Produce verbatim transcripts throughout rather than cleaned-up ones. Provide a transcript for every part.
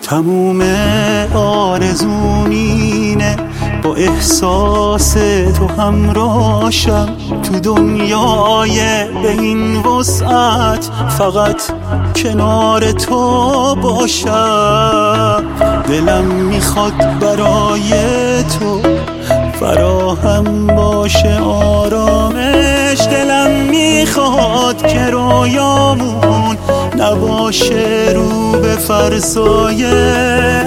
تموم آرزوم اینه با احساس تو همراشم، تو دنیای به این وسعت فقط کنار تو باشم. دلم میخواد برای تو فراهم باشه آرامش، دلم میخواد که رویامون نباشه رو به فرسایه.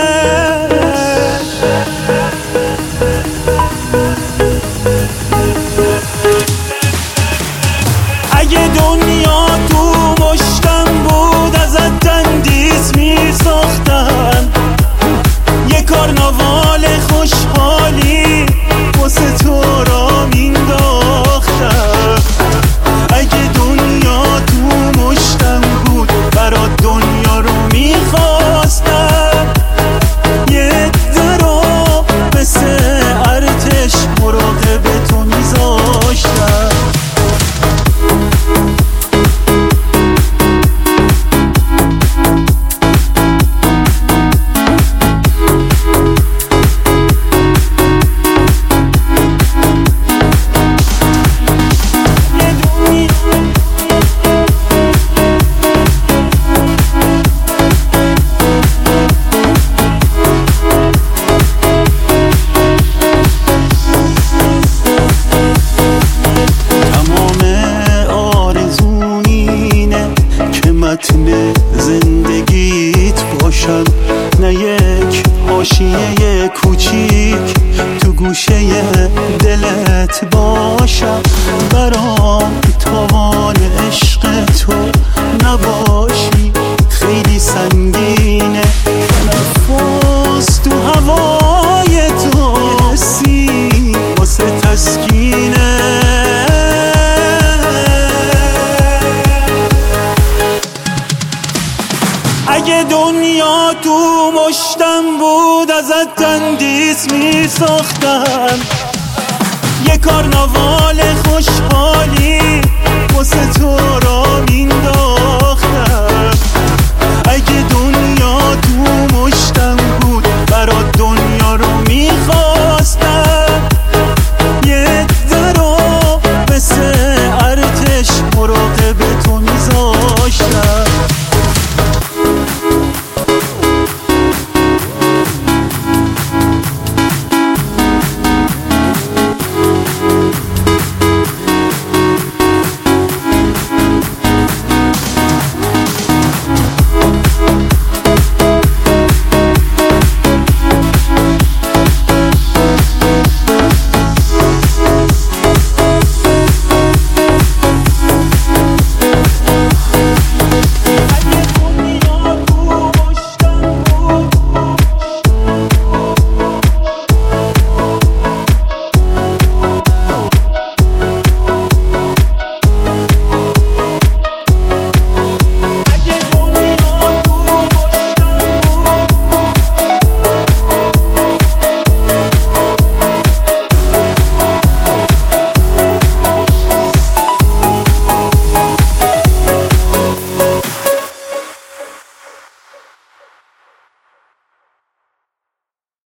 اگه دنیا تو مشتم بود ازت تندیس میساختم، یه کارناوال خوشحالی واسه تو را مینداختم. اگه دنیا تو مشتم بود برات دنیا رو میخواستم، یه درو مثل ارتش مراقب تو میذاشتم. متن زندگیت باشم، نه یک حاشیه کوچیک تو گوشه دلت باشم. برام تاوان عشق تو نباشی خیلی سنگینه، نفس تو هوای تو رسی واسه تسکینه. اگه دنیا تو مشتم بود ازت تندیس میساختم، یه کارناوال خوشحالی واسه تو را مینداختم.